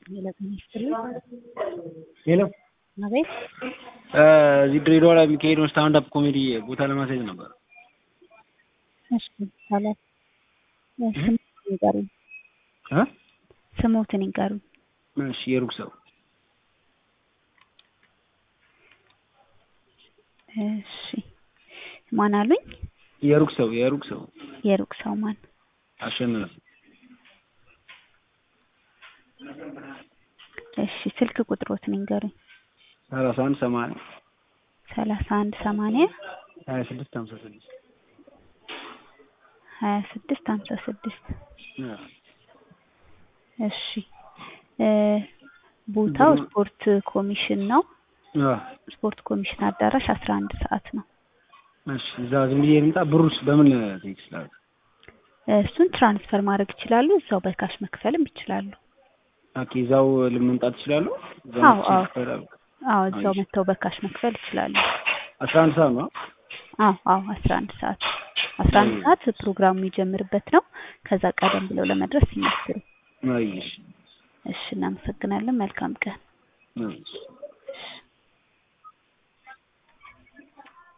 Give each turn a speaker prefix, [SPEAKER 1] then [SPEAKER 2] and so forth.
[SPEAKER 1] ሄሎ
[SPEAKER 2] አቤት
[SPEAKER 1] እዚህ ድሬዳዋ ላይ የሚካሄደው ስታንድ አፕ ኮሜዲ ቦታ ለማሳየት ነበር።
[SPEAKER 2] እሺ ይቻላል። ስሞትን ይንገሩኝ። ስሞትን ይንገሩኝ።
[SPEAKER 1] እሺ የሩቅ ሰው።
[SPEAKER 2] እሺ ማን አሉኝ?
[SPEAKER 1] የሩቅ ሰው
[SPEAKER 2] የሩቅ ሰው ማን?
[SPEAKER 1] አሸናፊ።
[SPEAKER 2] እሺ ስልክ ቁጥሮትን ይንገሩኝ።
[SPEAKER 1] 3180
[SPEAKER 2] 3180
[SPEAKER 1] 2656
[SPEAKER 2] 2656 እሺ ቦታው ስፖርት ኮሚሽን ነው። ስፖርት ኮሚሽን አዳራሽ 11 ሰዓት ነው።
[SPEAKER 1] እሺ እዛ ዝም ብዬ ልምጣ? ብሩስ በምን ቴክስት ላድርግ?
[SPEAKER 2] እሱን ትራንስፈር ማድረግ ይችላሉ። እዛው በካሽ መክፈልም ይችላሉ።
[SPEAKER 1] ኦኬ እዛው ልመምጣት ይችላሉ?
[SPEAKER 2] አዎ እዛው መተው በካሽ መክፈል ይችላሉ።
[SPEAKER 1] 11 ሰዓት ነው?
[SPEAKER 2] አዎ 11 ሰዓት 11 ሰዓት ፕሮግራሙ የሚጀምርበት ነው። ከዛ ቀደም ብለው ለመድረስ ይሞክሩ።
[SPEAKER 1] እሺ
[SPEAKER 2] እናመሰግናለን። መልካም ቀን።
[SPEAKER 1] እሺ